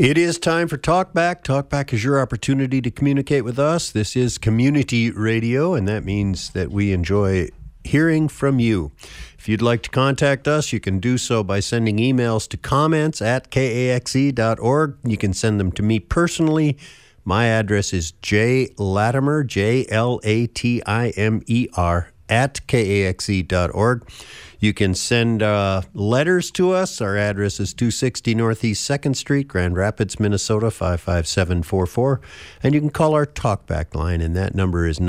It is time for Talkback. Talkback is your opportunity to communicate with us. This is community radio, and that means that we enjoy hearing from you. If you'd like to contact us, you can do so by sending emails to comments@kaxe.org. You can send them to me personally. My address is jlatimer, JLATIMER, @kaxe.org. You can send letters to us. Our address is 260 Northeast 2nd Street, Grand Rapids, Minnesota, 55744. And you can call our talkback line, and that number is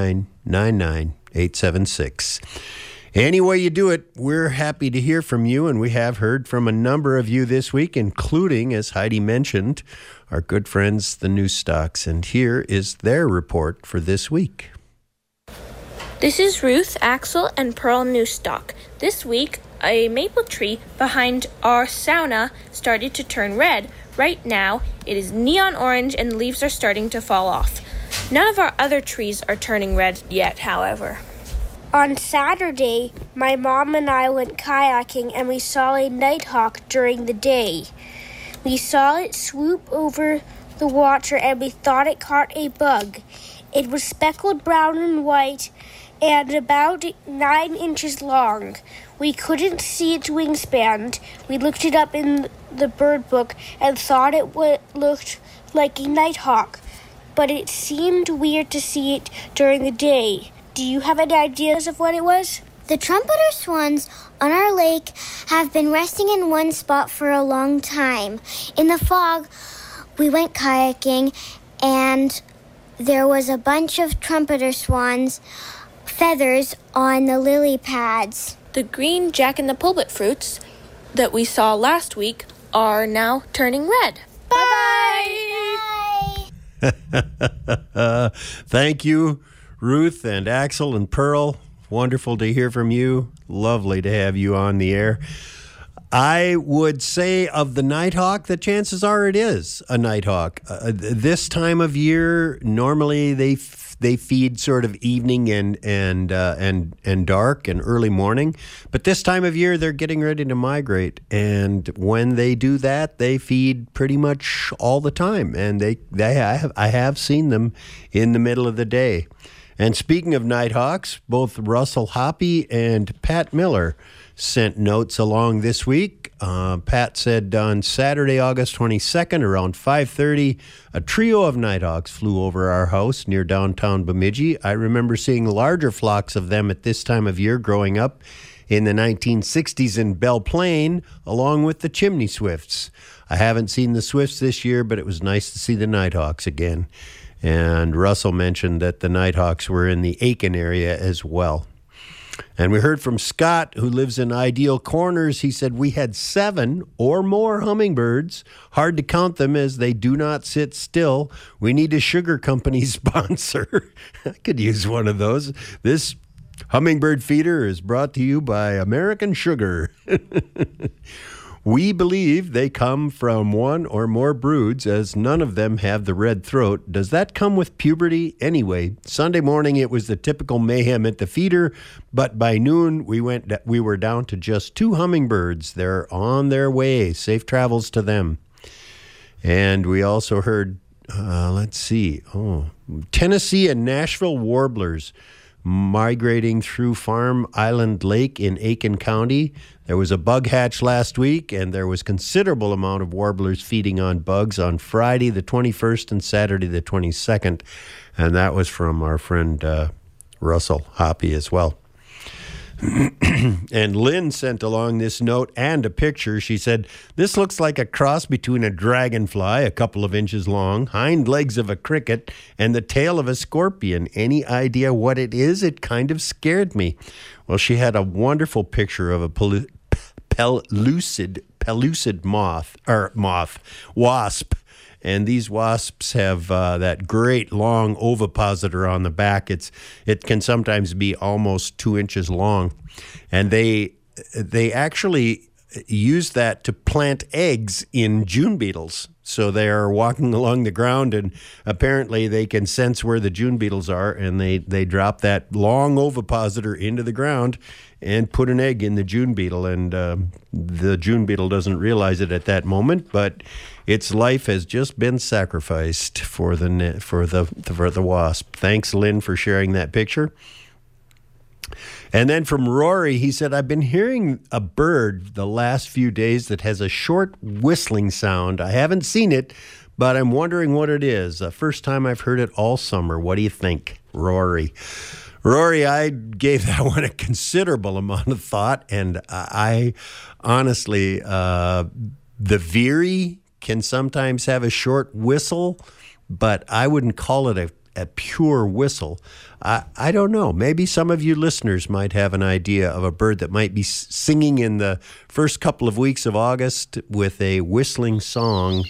9999876. Any way you do it, we're happy to hear from you, and we have heard from a number of you this week, including, as Heidi mentioned, our good friends, the Newstocks. And here is their report for this week. This is Ruth, Axel, and Pearl Newstock. This week, a maple tree behind our sauna started to turn red. Right now, it is neon orange and the leaves are starting to fall off. None of our other trees are turning red yet, however. On Saturday, my mom and I went kayaking and we saw a nighthawk during the day. We saw it swoop over the water and we thought it caught a bug. It was speckled brown and white and about 9 inches long. We couldn't see its wingspan. We looked it up in the bird book and thought it looked like a nighthawk, but it seemed weird to see it during the day. Do you have any ideas of what it was? The trumpeter swans on our lake have been resting in one spot for a long time. In the fog, we went kayaking, and there was a bunch of trumpeter swans' feathers on the lily pads. The green jack-in-the-pulpit fruits that we saw last week are now turning red. Bye! Bye! Thank you, Ruth and Axel and Pearl. Wonderful to hear from you. Lovely to have you on the air. I would say of the nighthawk, the chances are it is a nighthawk. This time of year, normally they feed sort of evening and dark and early morning, but this time of year they're getting ready to migrate, and when they do that, they feed pretty much all the time, and I have seen them in the middle of the day. And speaking of nighthawks, both Russell Hoppe and Pat Miller sent notes along this week. Pat said on Saturday, August 22nd, around 5:30, a trio of nighthawks flew over our house near downtown Bemidji. I remember seeing larger flocks of them at this time of year growing up in the 1960s in Belle Plaine, along with the chimney swifts. I haven't seen the swifts this year, but it was nice to see the nighthawks again. And Russell mentioned that the nighthawks were in the Aiken area as well. And we heard from Scott, who lives in Ideal Corners. He said we had 7 or more hummingbirds. Hard to count them as they do not sit still. We need a sugar company sponsor. I could use one of those. This hummingbird feeder is brought to you by American Sugar. We believe they come from 1 or more broods, as none of them have the red throat. Does that come with puberty? Anyway, Sunday morning it was the typical mayhem at the feeder, but by noon we were down to just 2 hummingbirds. They're on their way. Safe travels to them. And we also heard, Tennessee and Nashville warblers migrating through Farm Island Lake in Aiken County. There was a bug hatch last week, and there was considerable amount of warblers feeding on bugs on Friday the 21st and Saturday the 22nd, and that was from our friend Russell Hoppe as well. And Lynn sent along this note and a picture. She said, this looks like a cross between a dragonfly, a couple of inches long, hind legs of a cricket, and the tail of a scorpion. Any idea what it is? It kind of scared me. Well, she had a wonderful picture of a pellucid wasp. And these wasps have that great long ovipositor on the back. It can sometimes be almost 2 inches long. And they actually use that to plant eggs in June beetles. So they are walking along the ground, and apparently they can sense where the June beetles are, and they drop that long ovipositor into the ground and put an egg in the June beetle. And the June beetle doesn't realize it at that moment, but its life has just been sacrificed for the wasp. Thanks, Lynn, for sharing that picture. And then from Rory, he said, I've been hearing a bird the last few days that has a short whistling sound. I haven't seen it, but I'm wondering what it is. First time I've heard it all summer. What do you think, Rory? Rory, I gave that one a considerable amount of thought, and I honestly, the veery can sometimes have a short whistle, but I wouldn't call it a pure whistle. I don't know. Maybe some of you listeners might have an idea of a bird that might be singing in the first couple of weeks of August with a whistling song.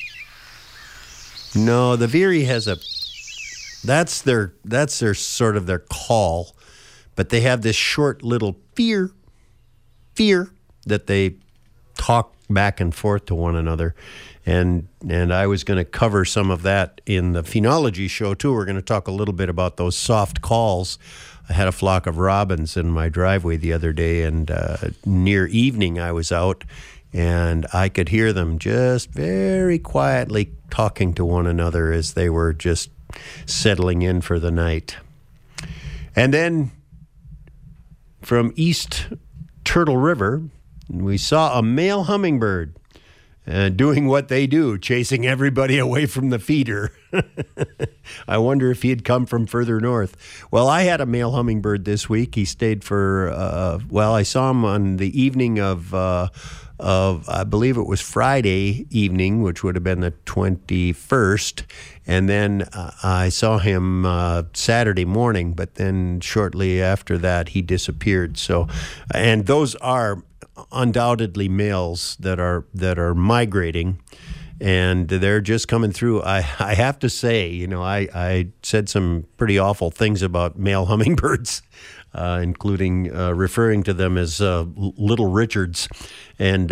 No, the veery has that's their sort of their call, but they have this short little fear that they talk back and forth to one another. And I was going to cover some of that in the phenology show, too. We're going to talk a little bit about those soft calls. I had a flock of robins in my driveway the other day, and near evening I was out, and I could hear them just very quietly talking to one another as they were just settling in for the night. And then from East Turtle River, we saw a male hummingbird doing what they do, chasing everybody away from the feeder. I wonder if he'd come from further north. Well, I had a male hummingbird this week. He stayed for, I saw him on the evening of I believe it was Friday evening, which would have been the 21st. And then I saw him Saturday morning, but then shortly after that, he disappeared. So, and those are undoubtedly males that are migrating, and they're just coming through. I have to say, I said some pretty awful things about male hummingbirds, including referring to them as little Richards, and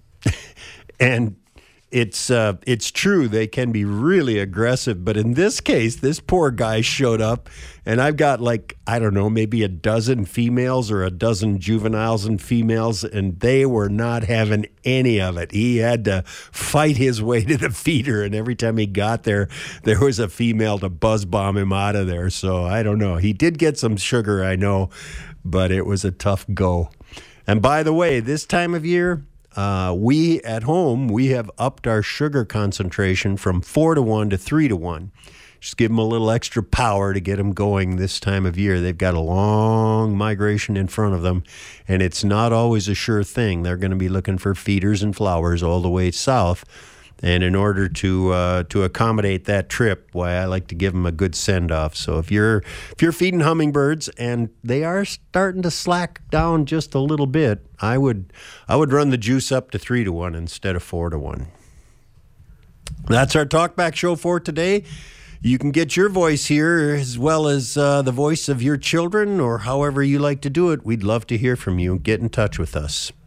it's true, they can be really aggressive, but in this case, this poor guy showed up, and I've got maybe a dozen females or a dozen juveniles and females, and they were not having any of it. He had to fight his way to the feeder, and every time he got there, there was a female to buzz bomb him out of there. So I don't know. He did get some sugar, I know, but it was a tough go. And by the way, this time of year, we at home, we have upped our sugar concentration from 4-to-1 to 3-to-1. Just give them a little extra power to get them going this time of year. They've got a long migration in front of them, and it's not always a sure thing. They're going to be looking for feeders and flowers all the way south. And in order to accommodate that trip, I like to give them a good send-off. So if you're feeding hummingbirds and they are starting to slack down just a little bit, I would run the juice up to 3-to-1 instead of 4-to-1. That's our Talkback show for today. You can get your voice here as well as the voice of your children, or however you like to do it. We'd love to hear from you. Get in touch with us.